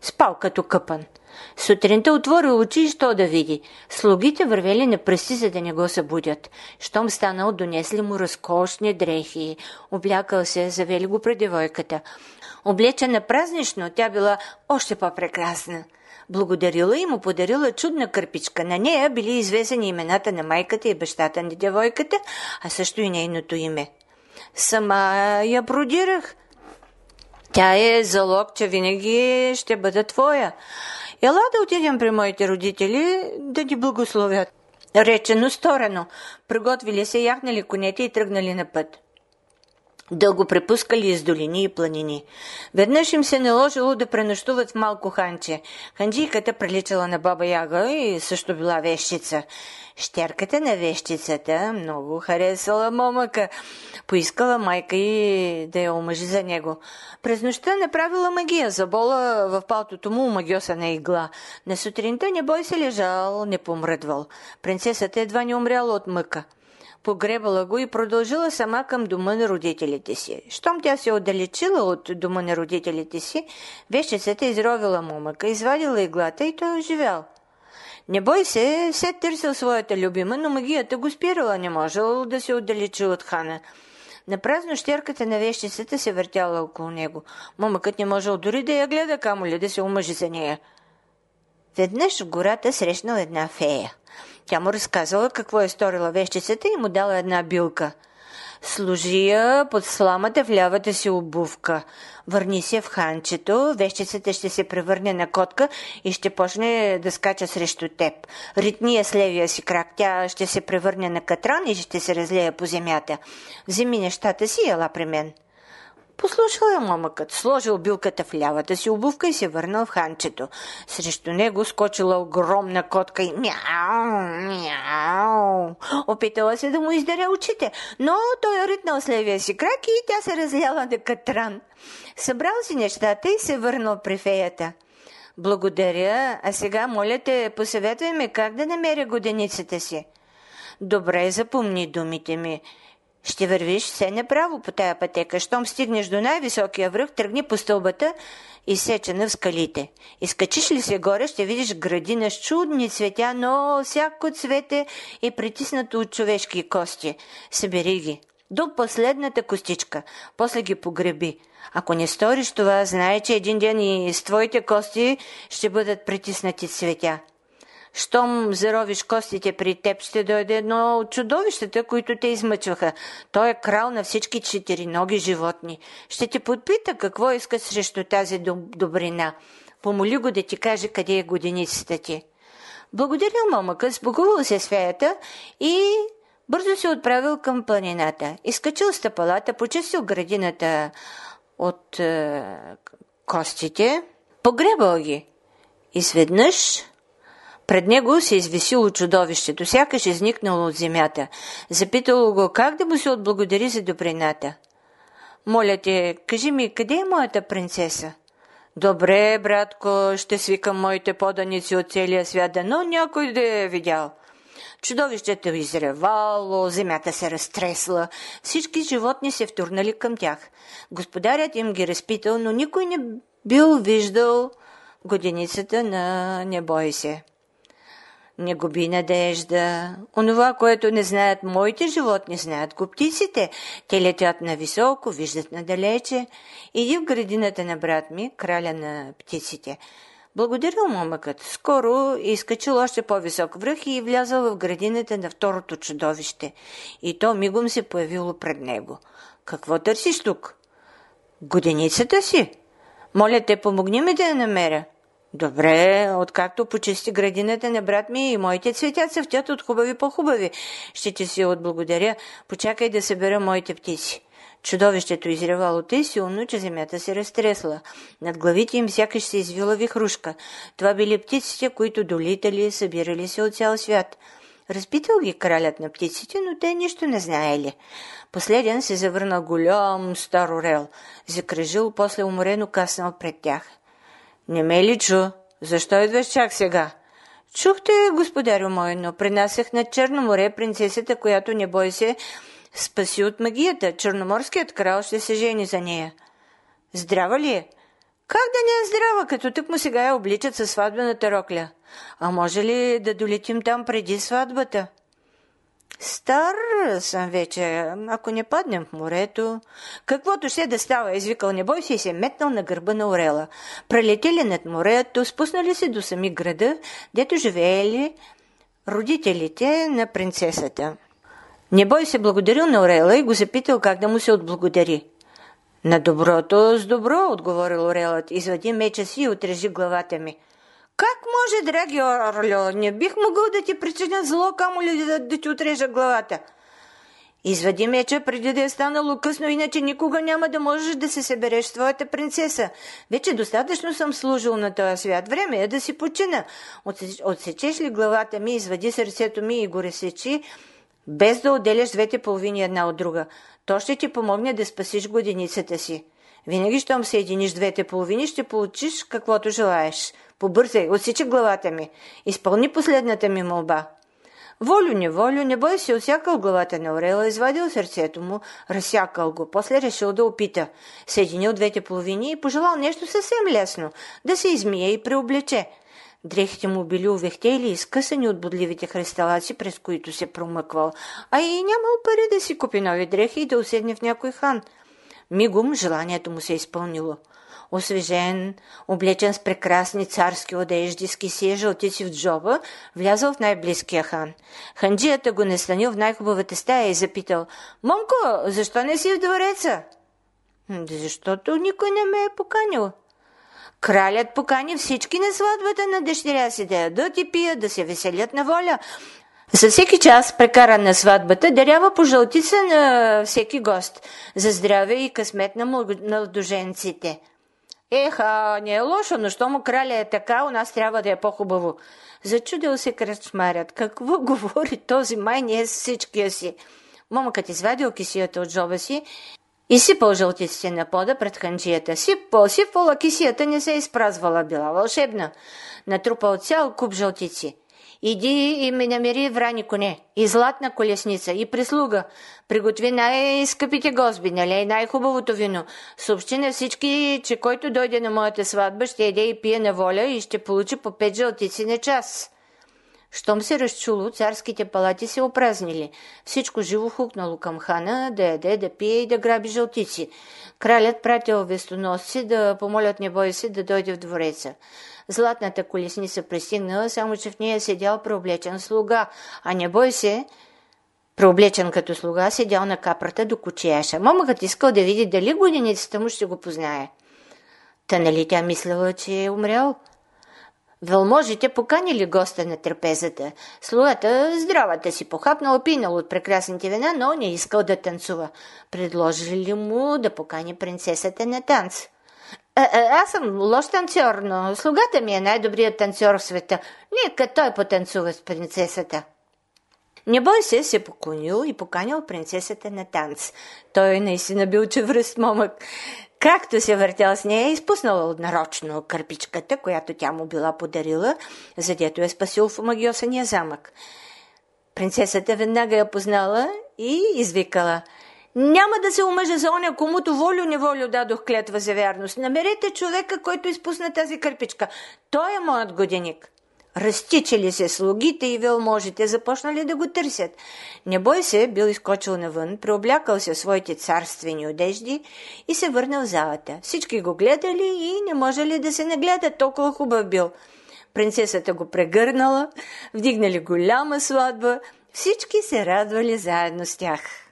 Спал като къпан. Сутринта отворил очи и що да види. Слугите вървели на пръсти, за да не го събудят. Щом станал, донесли му разкошни дрехи. Облякал се, завели го пред девойката. Облечена празнично, тя била още по-прекрасна. Благодарила и му подарила чудна кърпичка. На нея били известени имената на майката и бащата на девойката, а също и нейното име. Сама я бродирах. Тя е залог, че винаги ще бъда твоя. Ела да отидем при моите родители да ти благословят. Речено сторено. Приготвили се, яхнали конете и тръгнали на път. Дълго препускали из долини и планини. Веднъж им се наложило да пренощуват в малко ханче. Ханджийката приличала на баба Яга и също била вещица. Щерката на вещицата много харесала момъка. Поискала майка и да я омъжи за него. През нощта направила магия, забола в палтото му омагьосана игла. На сутринта небой се лежал, не помръдвал. Принцесата едва не умряла от мъка. Погребала го и продължила сама към дома на родителите си. Щом тя се отдалечила от дома на родителите си, вещицата изровила момъка, извадила иглата и той оживял. Не бой се, все търсил своята любима, но магията го спирала, не можел да се отдалечи от хана. Напразно щерката на вещицата се въртяла около него. Момъкът не можел дори да я гледа, камо ли да се омъжи за нея. Веднъж в гората срещнал една фея. Тя му разказала какво е сторила вещицата и му дала една билка. Сложи я под сламата в лявата си обувка. Върни се в ханчето, вещицата ще се превърне на котка и ще почне да скача срещу теб. Ритни я с левия си крак, тя ще се превърне на катран и ще се разлея по земята. Вземи нещата си и ела при мен. Послушал я момъкът, сложил билката в лявата си обувка и се върнал в ханчето. Срещу него скочила огромна котка и мяу, мяу. Опитала се да му издаре очите, но той е ритнал с левия си крак и тя се разляла на катран. Събрал си нещата и се върнал при феята. Благодаря, а сега моля те, посъветвай ме как да намеря годеницата си. Добре, запомни думите ми. Ще вървиш все направо по тая пътека. Щом стигнеш до най-високия връх, тръгни по стълбата, изсечена в скалите. Изкачиш ли се горе, ще видиш градина с чудни цветя, но всяко цвете е притиснато от човешки кости. Събери ги до последната костичка, после ги погреби. Ако не сториш това, знай, че един ден и с твоите кости ще бъдат притиснати цветя. Щом заровиш костите при теб, ще дойде едно от чудовищата, които те измъчваха. Той е крал на всички четириноги животни. Ще ти подпита какво иска срещу тази добрина. Помоли го да ти каже къде е годеницата ти. Благодарил момъкът, сбогувал се с феята и бързо се отправил към планината. Изкачил стъпалата, почистил градината от костите, погребал ги. Изведнъж пред него се извисило чудовището, сякаш изникнало от земята. Запитало го как да му се отблагодари за добрината. Моля те, кажи ми, къде е моята принцеса? Добре, братко, ще свикам моите поданици от целия свят, но някой да е видял. Чудовището изревало, земята се разтресла, всички животни се втурнали към тях. Господарят им ги разпитал, но никой не бил виждал годеницата на Не бой се. Не губи надежда. Онова, което не знаят моите животни, знаят го птиците. Те летят нависоко, виждат надалече. Иди в градината на брат ми, краля на птиците. Благодарил момъкът. Скоро изкачил още по-висок връх и влязал в градината на второто чудовище. И то мигом се появило пред него. Какво търсиш тук? Годеницата си? Моля те, помогни ми да я намеря. Добре, откакто почисти градината на брат ми и моите цветя цъфтят от хубави по-хубави. Ще ти си отблагодаря. Почакай да събера моите птици. Чудовището изревало тъй силно, че земята се разтресла. Над главите им сякаш се извила вихрушка. Това били птиците, които долитали, събирали се от цял свят. Разпитал ги кралят на птиците, но те нищо не знаели. Последен се завърнал голям стар орел. Закръжил, после уморено каснал пред тях. Не ме ли чу? Защо идваш чак сега? Чухте, господарю мой, но принасях на Черно море принцесата, която не бой се спаси от магията. Черноморският крал ще се жени за нея. Здрава ли е? Как да не е здрава, като тук му сега я обличат със сватбената рокля? А може ли да долетим там преди сватбата? Стар съм вече, ако не паднем в морето. Каквото ще да става, извикал, не бой се, и се метнал на гърба на орела. Прелетели над морето, спуснали се до сами града, дето живеели родителите на принцесата. Не бой се благодарил на орела и го запитал как да му се отблагодари. На доброто с добро, отговорил орелът, извади меча си и отрежи главата ми. Как може, драги орло, не бих могъл да ти причиня зло, камо ли да ти отрежа главата? Извади меча преди да е станало късно, иначе никога няма да можеш да се събереш с твоята принцеса. Вече достатъчно съм служил на този свят. Време е да си почина. Отсечеш ли главата ми, извади сърцето ми и го разсечи, без да отделяш двете половини една от друга. То ще ти помогне да спасиш годеницата си. Винаги, щом съединиш двете половини, ще получиш каквото желаеш. Побързай, отсечи главата ми. Изпълни последната ми молба. Волю-неволю, не бой се, отсякал главата на орела, извадил сърцето му, разсякал го, после решил да опита. Съединил двете половини и пожелал нещо съвсем лесно, да се измие и преоблече. Дрехите му били увехтели и скъсани от бодливите христалаци, през които се промъквал, а и нямал пари да си купи нови дрехи и да уседне в някой хан. Мигом желанието му се изпълнило. Освежен, облечен с прекрасни царски одежди, с кисия жълтици в джоба, влязъл в най-близкия хан. Ханджията го настанил в най-хубавата стая и запитал: „Момко, защо не си в двореца?“ „Защото никой не ме е поканил.“ „Кралят покани всички на сватбата на дъщеря си, да ядат и пият, да се веселят на воля. За всеки час, прекаран на сватбата, дарява по жълтица на всеки гост, за здраве и късмет на младоженците.“ „Еха, не е лошо, но що му краля е така, у нас трябва да е по-хубаво.“ Зачудил се кръчмарят. Какво говори този, май не е с всичкия си. Момъкът извадил кисията от джоба си и сипал жълтиците на пода пред ханджията. Сипал, а кисията не се изпразвала, била вълшебна. Натрупал цял куп жълтици. „Иди и ми намери врани коне, и златна колесница, и прислуга. Приготви най-скъпите гозби, налей най-хубавото вино. Съобщи на всички, че който дойде на моята сватба, ще яде и пие на воля и ще получи по 5 жълтици на час.“ Щом се разчуло, царските палати се опразнили. Всичко живо хукнало към хана да яде, да пие и да граби жълтици. Кралят пратил вестоносци да помолят небой си да дойде в двореца. Златната колесница пристигнала, само че в нея седял преоблечен слуга, а небой се, преоблечен като слуга, седял на капрата до кучияша. Момъкът искал да види дали годеницата му ще го познае. Та нали тя мислела, че е умрял? Велможите поканили госта на трапезата. Слугата здравата си похапнал, пинал от прекрасните вина, но не искал да танцува. Предложили му да покани принцесата на танц. „Аз съм лош танцор, но слугата ми е най-добрият танцор в света. Нека той потанцува с принцесата.“ Небой се поклонил и поканил принцесата на танц. Той наистина бил чевръст момък. Както се въртял с нея, изпуснал нарочно кърпичката, която тя му била подарила, задето е спасил в омагьосания замък. Принцесата веднага я познала и извикала: „Няма да се омъжа за оня, комуто волю-неволю дадох клетва за вярност. Намерете човека, който изпусна тази кърпичка. Той е моят годеник.“ Разтичали се слугите и велможите, започнали да го търсят. Небой се бил изкочил навън, преоблякал се в своите царствени одежди и се върнал в залата. Всички го гледали и не можели да се нагледат, толкова хубав бил. Принцесата го прегърнала, вдигнали голяма сватба, всички се радвали заедно с тях.